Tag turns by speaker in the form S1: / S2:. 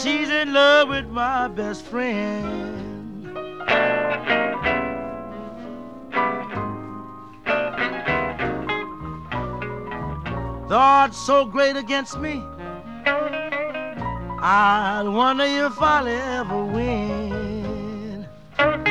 S1: She's in love with my best friend. The odds so great against me, I wonder if I'll ever win.